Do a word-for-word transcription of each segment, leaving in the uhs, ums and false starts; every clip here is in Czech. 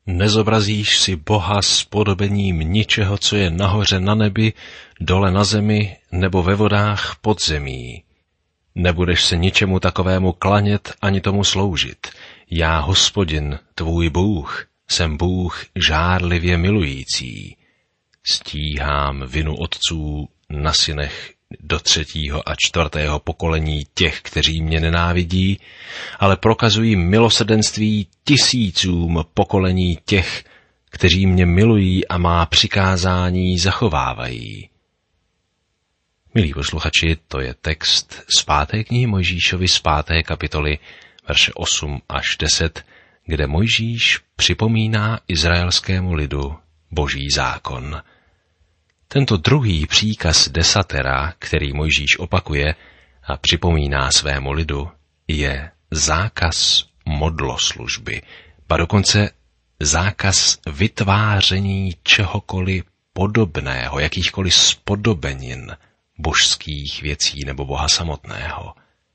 Nezobrazíš si Boha s podobením ničeho, co je nahoře na nebi, dole na zemi nebo ve vodách pod zemí. Nebudeš se ničemu takovému klanět ani tomu sloužit. Já, Hospodin, tvůj Bůh, jsem Bůh žárlivě milující. Stíhám vinu otců na synech do třetího a čtvrtého pokolení těch, kteří mě nenávidí, ale prokazují milosrdenství tisícům pokolení těch, kteří mě milují a má přikázání zachovávají. Milí posluchači, to je text z páté knihy Mojžíšovi z páté kapitoly, verše osm až deset, kde Mojžíš připomíná izraelskému lidu Boží zákon. Tento druhý příkaz desatera, který Mojžíš opakuje a připomíná svému lidu, je zákaz modloslužby, ba dokonce zákaz vytváření čehokoliv podobného, jakýchkoliv spodobenin božských věcí nebo Boha samotného.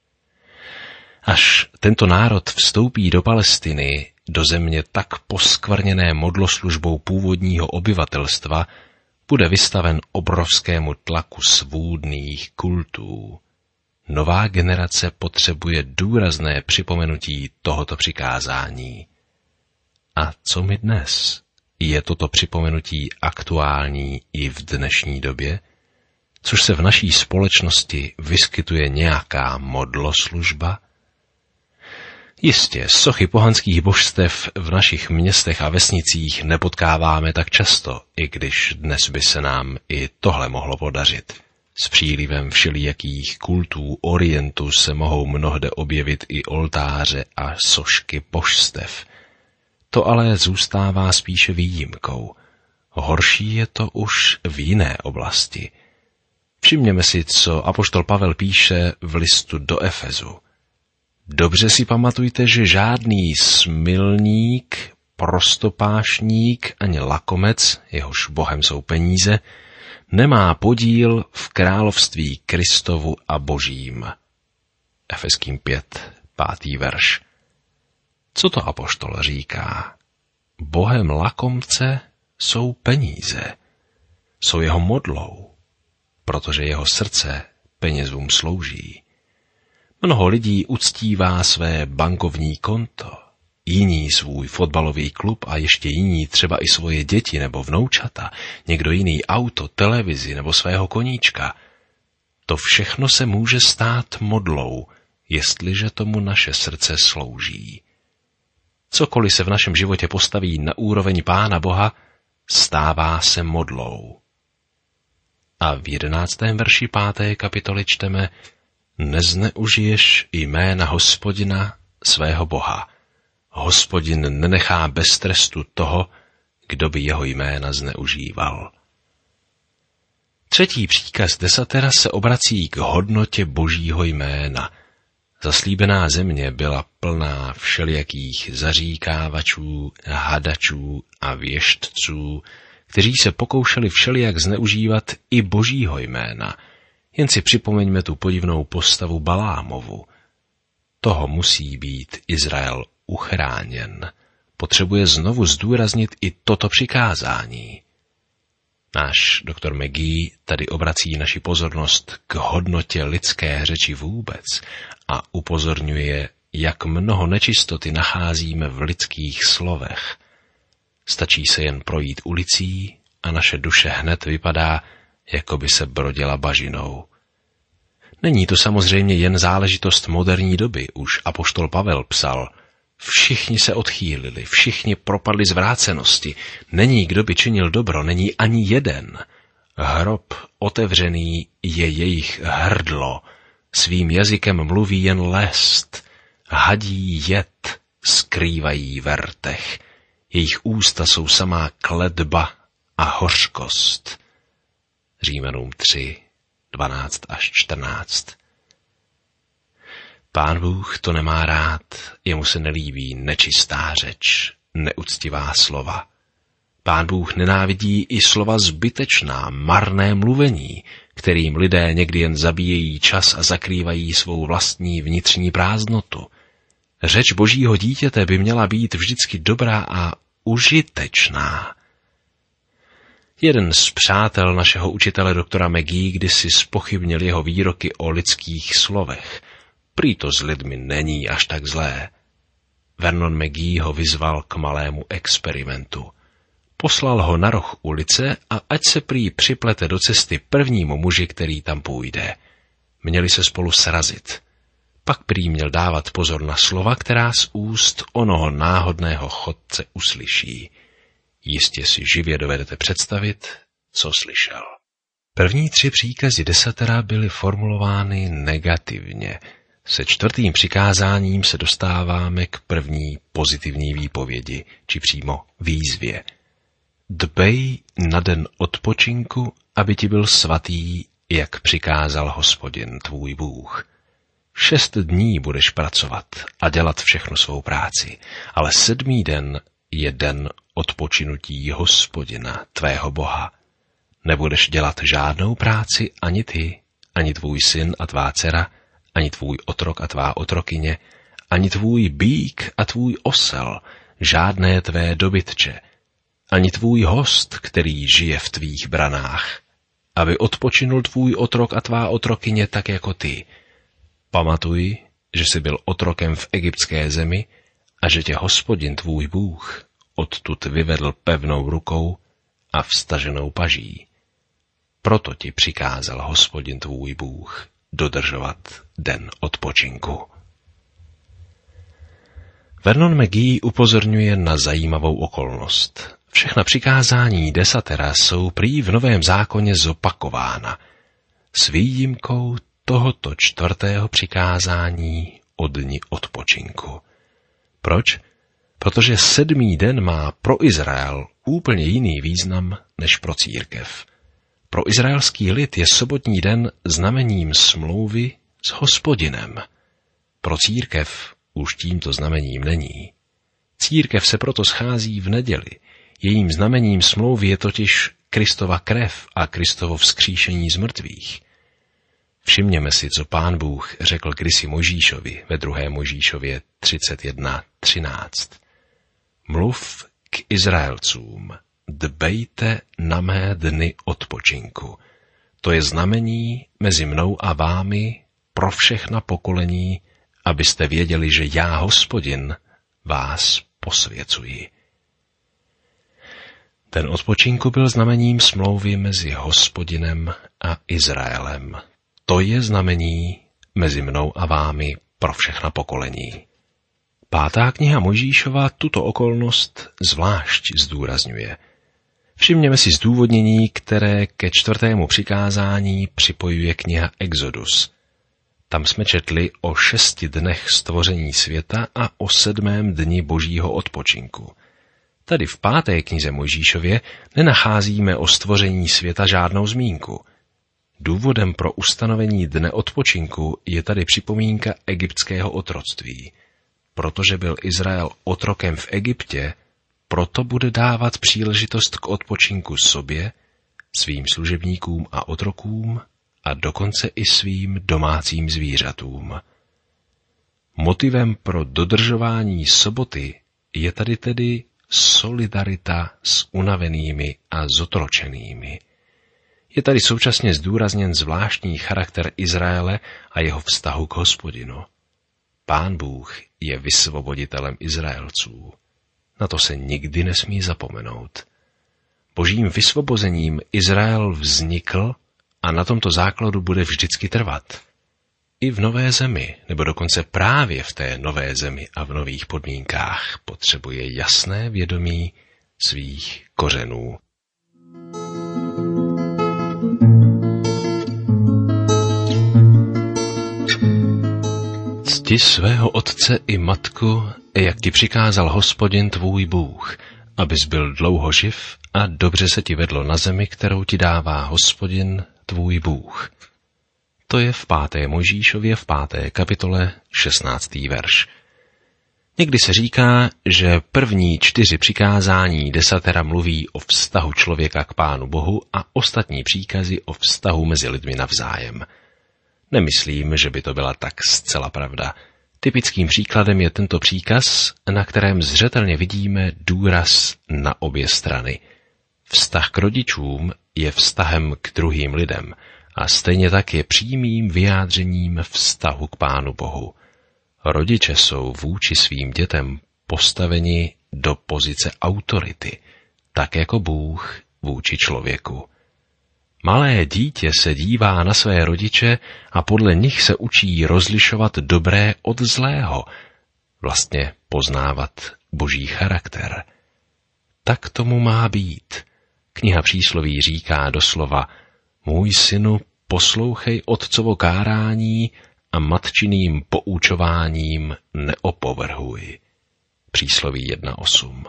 Až tento národ vstoupí do Palestiny, do země tak poskvrněné modloslužbou původního obyvatelstva, bude vystaven obrovskému tlaku svůdných kultů. Nová generace potřebuje důrazné připomenutí tohoto přikázání. A co my dnes? Je toto připomenutí aktuální i v dnešní době? Což se v naší společnosti vyskytuje nějaká modloslužba? Jistě, sochy pohanských božstev v našich městech a vesnicích nepotkáváme tak často, i když dnes by se nám i tohle mohlo podařit. S přílivem všelijakých kultů orientu se mohou mnohde objevit i oltáře a sošky božstev. To ale zůstává spíše výjimkou. Horší je to už v jiné oblasti. Všimněme si, co apoštol Pavel píše v listu do Efezu. Dobře si pamatujte, že žádný smilník, prostopášník ani lakomec, jehož bohem jsou peníze, nemá podíl v království Kristovu a Božím. Efeským pět, pátý verš. Co to apoštol říká? Bohem lakomce jsou peníze. Jsou jeho modlou, protože jeho srdce penězům slouží. Mnoho lidí uctívá své bankovní konto, jiní svůj fotbalový klub a ještě jiní třeba i svoje děti nebo vnoučata, někdo jiný auto, televizi nebo svého koníčka. To všechno se může stát modlou, jestliže tomu naše srdce slouží. Cokoliv se v našem životě postaví na úroveň Pána Boha, stává se modlou. A v jedenáctém verši páté kapitoly čteme: Nezneužiješ jména Hospodina, svého Boha. Hospodin nenechá bez trestu toho, kdo by jeho jména zneužíval. Třetí příkaz desatera se obrací k hodnotě Božího jména. Zaslíbená země byla plná všelijakých zaříkávačů, hadačů a věštců, kteří se pokoušeli všelijak zneužívat i Božího jména. Jen si připomeňme tu podivnou postavu Balámovu. Toho musí být Izrael uchráněn. Potřebuje znovu zdůraznit i toto přikázání. Náš doktor McGee tady obrací naši pozornost k hodnotě lidské řeči vůbec a upozorňuje, jak mnoho nečistoty nacházíme v lidských slovech. Stačí se jen projít ulicí a naše duše hned vypadá, jako by se brodila bažinou. Není to samozřejmě jen záležitost moderní doby, už apoštol Pavel psal: Všichni se odchýlili, všichni propadli zvrácenosti, není kdo by činil dobro, není ani jeden. Hrob otevřený je jejich hrdlo, svým jazykem mluví jen lest, hadí jed skrývají v rtech, jejich ústa jsou samá kletba a hořkost. Římanům tři, dvanáct až čtrnáct. Pán Bůh to nemá rád, jemu se nelíbí nečistá řeč, neuctivá slova. Pán Bůh nenávidí i slova zbytečná, marné mluvení, kterým lidé někdy jen zabíjejí čas a zakrývají svou vlastní vnitřní prázdnotu. Řeč Božího dítěte by měla být vždycky dobrá a užitečná. Jeden z přátel našeho učitele doktora McGee kdysi zpochybnil jeho výroky o lidských slovech. Prý to s lidmi není až tak zlé. Vernon McGee ho vyzval k malému experimentu. Poslal ho na roh ulice a ať se prý připlete do cesty prvnímu muži, který tam půjde. Měli se spolu srazit. Pak prý měl dávat pozor na slova, která z úst onoho náhodného chodce uslyší. Jistě si živě dovedete představit, co slyšel. První tři příkazy desatera byly formulovány negativně. Se čtvrtým přikázáním se dostáváme k první pozitivní výpovědi, či přímo výzvě. Dbej na den odpočinku, aby ti byl svatý, jak přikázal Hospodin tvůj Bůh. Šest dní budeš pracovat a dělat všechno svou práci, ale sedmý den je den odpočinutí Hospodina, tvého Boha. Nebudeš dělat žádnou práci ani ty, ani tvůj syn a tvá dcera, ani tvůj otrok a tvá otrokyně, ani tvůj býk a tvůj osel, žádné tvé dobytče, ani tvůj host, který žije v tvých branách, aby odpočinul tvůj otrok a tvá otrokyně tak jako ty. Pamatuj, že jsi byl otrokem v egyptské zemi a že tě Hospodin tvůj Bůh odtud vyvedl pevnou rukou a vstaženou paží. Proto ti přikázal Hospodin tvůj Bůh dodržovat den odpočinku. Vernon McGee upozorňuje na zajímavou okolnost. Všechna přikázání desatera jsou prý v Novém zákoně zopakována, s výjimkou tohoto čtvrtého přikázání o dni odpočinku. Proč? Protože sedmý den má pro Izrael úplně jiný význam než pro církev. Pro izraelský lid je sobotní den znamením smlouvy s Hospodinem. Pro církev už tímto znamením není. Církev se proto schází v neděli. Jejím znamením smlouvy je totiž Kristova krev a Kristovo vzkříšení z mrtvých. Všimněme si, co Pán Bůh řekl kdysi Mojžíšovi ve druhé Mojžíšově třicet jedna třináct. Mluv k Izraelcům, dbejte na mé dny odpočinku. To je znamení mezi mnou a vámi pro všechna pokolení, abyste věděli, že já, Hospodin, vás posvěcuji. Den odpočinku byl znamením smlouvy mezi Hospodinem a Izraelem. To je znamení mezi mnou a vámi pro všechna pokolení. Pátá kniha Mojžíšova tuto okolnost zvlášť zdůrazňuje. Všimněme si zdůvodnění, které ke čtvrtému přikázání připojuje kniha Exodus. Tam jsme četli o šesti dnech stvoření světa a o sedmém dni božího odpočinku. Tady v páté knize Mojžíšově nenacházíme o stvoření světa žádnou zmínku. Důvodem pro ustanovení dne odpočinku je tady připomínka egyptského otroctví. Protože byl Izrael otrokem v Egyptě, proto bude dávat příležitost k odpočinku sobě, svým služebníkům a otrokům a dokonce i svým domácím zvířatům. Motivem pro dodržování soboty je tady tedy solidarita s unavenými a zotročenými. Je tady současně zdůrazněn zvláštní charakter Izraele a jeho vztahu k Hospodinu. Pán Bůh je vysvoboditelem Izraelců. Na to se nikdy nesmí zapomenout. Božím vysvobozením Izrael vznikl a na tomto základu bude vždycky trvat. I v nové zemi, nebo dokonce právě v té nové zemi a v nových podmínkách potřebuje jasné vědomí svých kořenů. Cti svého otce i matku, jak ti přikázal Hospodin tvůj Bůh, abys byl dlouho živ a dobře se ti vedlo na zemi, kterou ti dává Hospodin tvůj Bůh. To je v páté Mojžíšově v páté kapitole šestnáctý verš. Někdy se říká, že první čtyři přikázání desatera mluví o vztahu člověka k Pánu Bohu a ostatní příkazy o vztahu mezi lidmi navzájem. Nemyslím, že by to byla tak zcela pravda. Typickým příkladem je tento příkaz, na kterém zřetelně vidíme důraz na obě strany. Vztah k rodičům je vztahem k druhým lidem a stejně tak je přímým vyjádřením vztahu k Pánu Bohu. Rodiče jsou vůči svým dětem postaveni do pozice autority, tak jako Bůh vůči člověku. Malé dítě se dívá na své rodiče a podle nich se učí rozlišovat dobré od zlého, vlastně poznávat Boží charakter. Tak tomu má být. Kniha Přísloví říká doslova: Můj synu, poslouchej otcovo kárání a matčiným poučováním neopovrhuj. Přísloví jedna osm.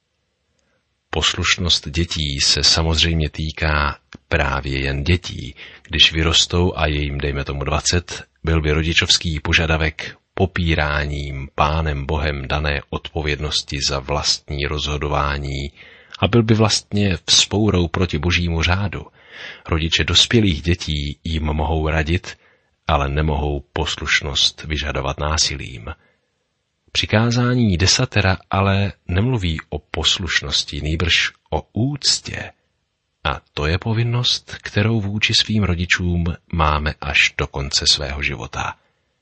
Poslušnost dětí se samozřejmě týká právě jen dětí. Když vyrostou a je jim, dejme tomu dvacet, byl by rodičovský požadavek popíráním Pánem Bohem dané odpovědnosti za vlastní rozhodování a byl by vlastně vzpourou proti Božímu řádu. Rodiče dospělých dětí jim mohou radit, ale nemohou poslušnost vyžadovat násilím. Přikázání desatera ale nemluví o poslušnosti, nýbrž o úctě. A to je povinnost, kterou vůči svým rodičům máme až do konce svého života.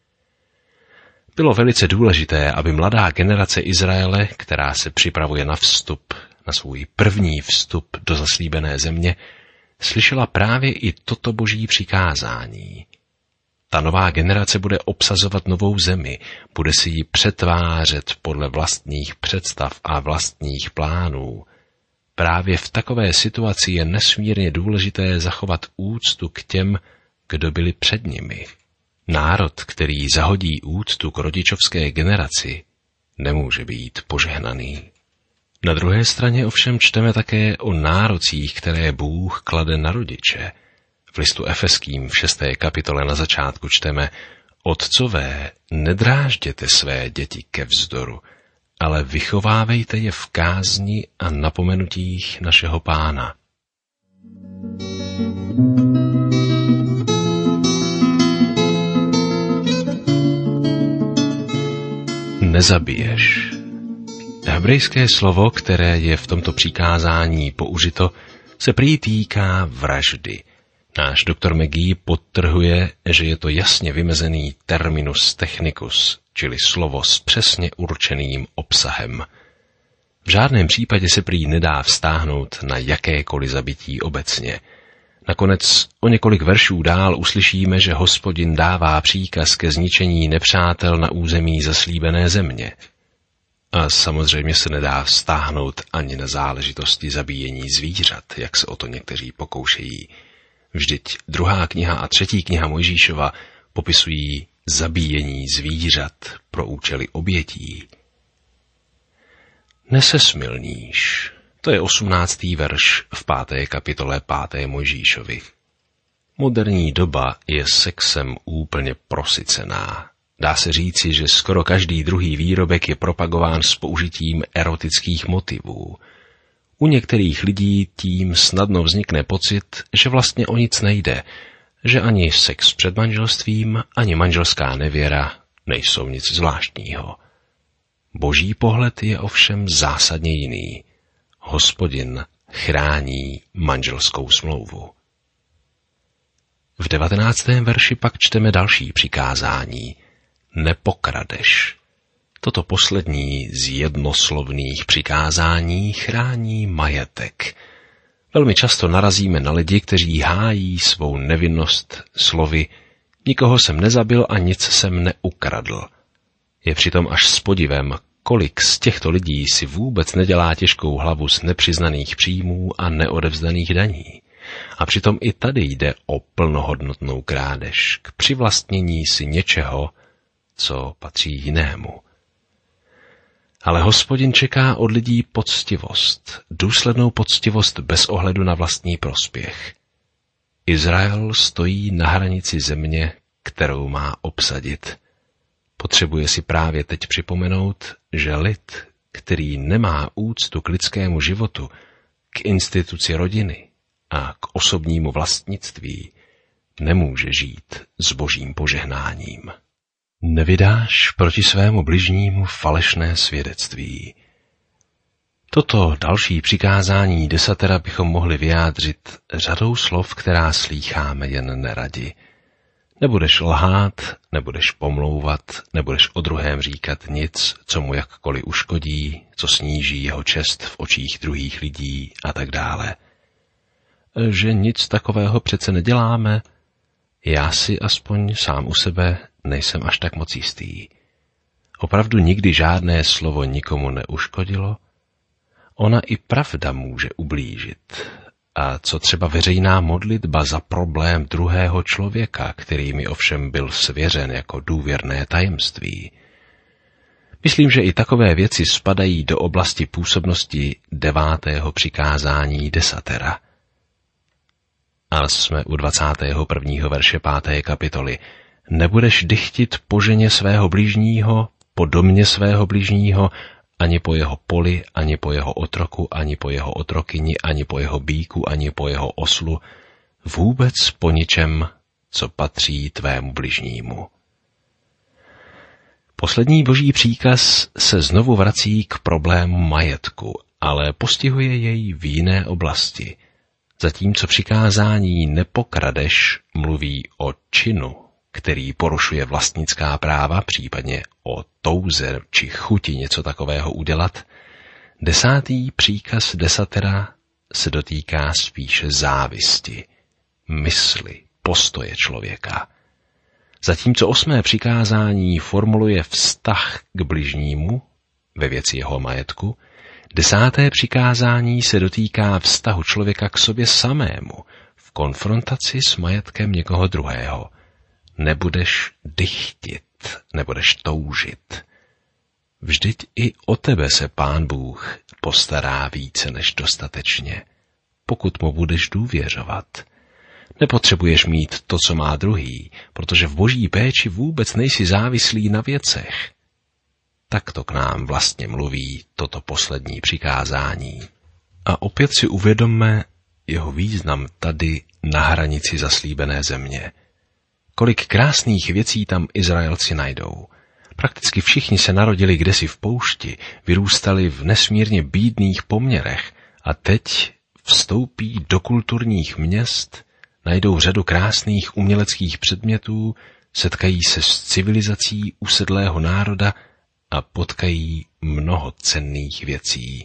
Bylo velice důležité, aby mladá generace Izraele, která se připravuje na vstup, na svůj první vstup do zaslíbené země, slyšela právě i toto Boží přikázání. Ta nová generace bude obsazovat novou zemi, bude si ji přetvářet podle vlastních představ a vlastních plánů. Právě v takové situaci je nesmírně důležité zachovat úctu k těm, kdo byli před nimi. Národ, který zahodí úctu k rodičovské generaci, nemůže být požehnaný. Na druhé straně ovšem čteme také o nárocích, které Bůh klade na rodiče. V listu Efeským v šesté kapitole na začátku čteme: Otcové, nedrážděte své děti ke vzdoru, ale vychovávejte je v kázni a napomenutích našeho Pána. Nezabiješ. Hebrejské slovo, které je v tomto přikázání použito, se prý týká vraždy. Náš doktor McGee podtrhuje, že je to jasně vymezený terminus technicus, čili slovo s přesně určeným obsahem. V žádném případě se prý nedá vztáhnout na jakékoliv zabití obecně. Nakonec o několik veršů dál uslyšíme, že Hospodin dává příkaz ke zničení nepřátel na území zaslíbené země. A samozřejmě se nedá vztáhnout ani na záležitosti zabíjení zvířat, jak se o to někteří pokoušejí. Vždyť druhá kniha a třetí kniha Mojžíšova popisují zabíjení zvířat pro účely obětí. Nesesmilníš. To je osmnáctý verš v páté kapitole páté Mojžíšovi. Moderní doba je sexem úplně prosycená. Dá se říci, že skoro každý druhý výrobek je propagován s použitím erotických motivů. U některých lidí tím snadno vznikne pocit, že vlastně o nic nejde, že ani sex před manželstvím, ani manželská nevěra nejsou nic zvláštního. Boží pohled je ovšem zásadně jiný. Hospodin chrání manželskou smlouvu. V devatenáctém verši pak čteme další přikázání. Nepokradeš. Toto poslední z jednoslovných přikázání chrání majetek. Velmi často narazíme na lidi, kteří hájí svou nevinnost slovy: nikoho jsem nezabil a nic jsem neukradl. Je přitom až s podivem, kolik z těchto lidí si vůbec nedělá těžkou hlavu z nepřiznaných příjmů a neodevzdaných daní. A přitom i tady jde o plnohodnotnou krádež k přivlastnění si něčeho, co patří jinému. Ale Hospodin čeká od lidí poctivost, důslednou poctivost bez ohledu na vlastní prospěch. Izrael stojí na hranici země, kterou má obsadit. Potřebuje si právě teď připomenout, že lid, který nemá úctu k lidskému životu, k instituci rodiny a k osobnímu vlastnictví, nemůže žít s Božím požehnáním. Nevydáš proti svému bližnímu falešné svědectví. Toto další přikázání desatera bychom mohli vyjádřit řadou slov, která slýcháme jen neradi. Nebudeš lhát, nebudeš pomlouvat, nebudeš o druhém říkat nic, co mu jakkoliv uškodí, co sníží jeho čest v očích druhých lidí a tak dále. Že nic takového přece neděláme, já si aspoň sám u sebe nejsem až tak moc jistý. Opravdu nikdy žádné slovo nikomu neuškodilo? Ona i pravda může ublížit. A co třeba veřejná modlitba za problém druhého člověka, který mi ovšem byl svěřen jako důvěrné tajemství? Myslím, že i takové věci spadají do oblasti působnosti devátého přikázání desatera. A jsme u dvacátého prvního verše páté kapitoly. Nebudeš dychtit po ženě svého bližního, po domě svého bližního, ani po jeho poli, ani po jeho otroku, ani po jeho otrokyni, ani po jeho býku, ani po jeho oslu, vůbec po ničem, co patří tvému bližnímu. Poslední boží příkaz se znovu vrací k problému majetku, ale postihuje jej v jiné oblasti. Zatímco přikázání nepokradeš mluví o činu, který porušuje vlastnická práva, případně o touze či chuti něco takového udělat, desátý příkaz desatera se dotýká spíše závisti, mysli, postoje člověka. Zatímco osmé přikázání formuluje vztah k bližnímu ve věci jeho majetku, desáté přikázání se dotýká vztahu člověka k sobě samému v konfrontaci s majetkem někoho druhého. Nebudeš dychtit, nebudeš toužit. Vždyť i o tebe se Pán Bůh postará více než dostatečně, pokud mu budeš důvěřovat. Nepotřebuješ mít to, co má druhý, protože v boží péči vůbec nejsi závislý na věcech. Takto k nám vlastně mluví toto poslední přikázání. A opět si uvědomme jeho význam tady na hranici zaslíbené země. Kolik krásných věcí tam Izraelci najdou. Prakticky všichni se narodili kdesi v poušti, vyrůstali v nesmírně bídných poměrech a teď vstoupí do kulturních měst, najdou řadu krásných uměleckých předmětů, setkají se s civilizací usedlého národa a potkají mnoho cenných věcí.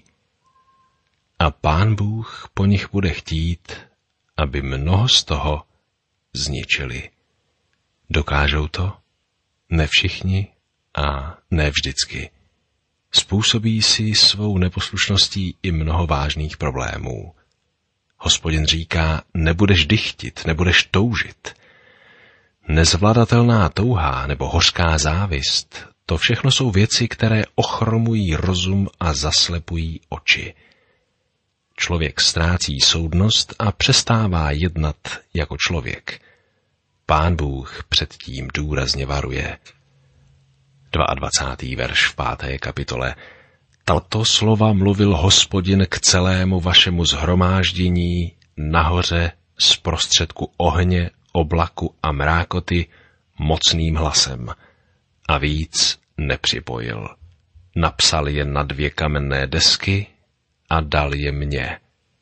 A Pán Bůh po nich bude chtít, aby mnoho z toho zničili. Dokážou to? Ne všichni a ne vždycky. Způsobí si svou neposlušností i mnoho vážných problémů. Hospodin říká, nebudeš dychtit, nebudeš toužit. Nezvladatelná touha nebo hořká závist, to všechno jsou věci, které ochromují rozum a zaslepují oči. Člověk ztrácí soudnost a přestává jednat jako člověk. Pán Bůh předtím důrazně varuje. dvacátý druhý verš v páté kapitole. Tato slova mluvil Hospodin k celému vašemu shromáždění nahoře z prostředku ohně, oblaku a mrákoty mocným hlasem. A víc nepřipojil. Napsal je na dvě kamenné desky a dal je mně.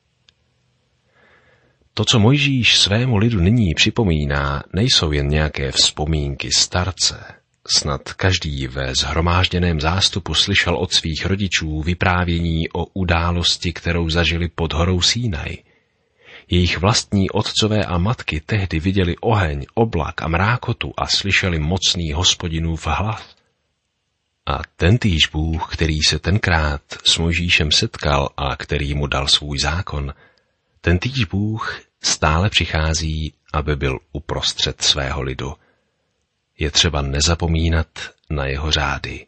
To, co Mojžíš svému lidu nyní připomíná, nejsou jen nějaké vzpomínky starce. Snad každý ve shromážděném zástupu slyšel od svých rodičů vyprávění o události, kterou zažili pod horou Sínaj. Jejich vlastní otcové a matky tehdy viděli oheň, oblak a mrákotu a slyšeli mocný Hospodinův hlas. A tentýž Bůh, který se tenkrát s Mojžíšem setkal a který mu dal svůj zákon, tentýž Bůh stále přichází, aby byl uprostřed svého lidu. Je třeba nezapomínat na jeho řády.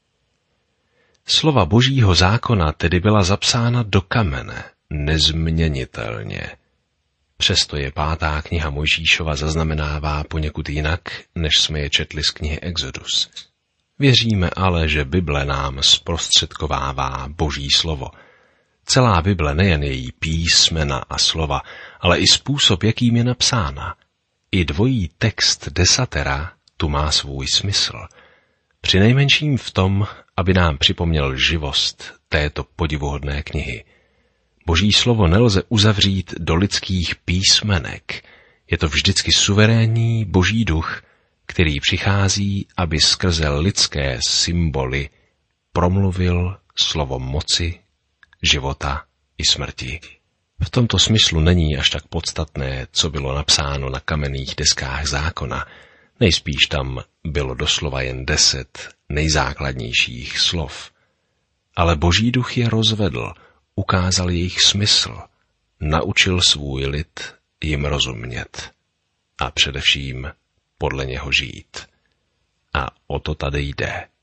Slova božího zákona tedy byla zapsána do kamene, nezměnitelně. Přesto je pátá kniha Mojžíšova zaznamenává poněkud jinak, než jsme je četli z knihy Exodus. Věříme ale, že Bible nám zprostředkovává boží slovo. Celá Bible, nejen její písmena a slova, ale i způsob, jakým je napsána. I dvojí text desatera tu má svůj smysl. Přinejmenším v tom, aby nám připomněl živost této podivuhodné knihy. Boží slovo nelze uzavřít do lidských písmenek. Je to vždycky suverénní Boží duch, který přichází, aby skrze lidské symboly promluvil slovo moci, života i smrti. V tomto smyslu není až tak podstatné, co bylo napsáno na kamenných deskách zákona. Nejspíš tam bylo doslova jen deset nejzákladnějších slov. Ale Boží duch je rozvedl, ukázal jejich smysl, naučil svůj lid jim rozumět a především podle něho žít. A o to tady jde.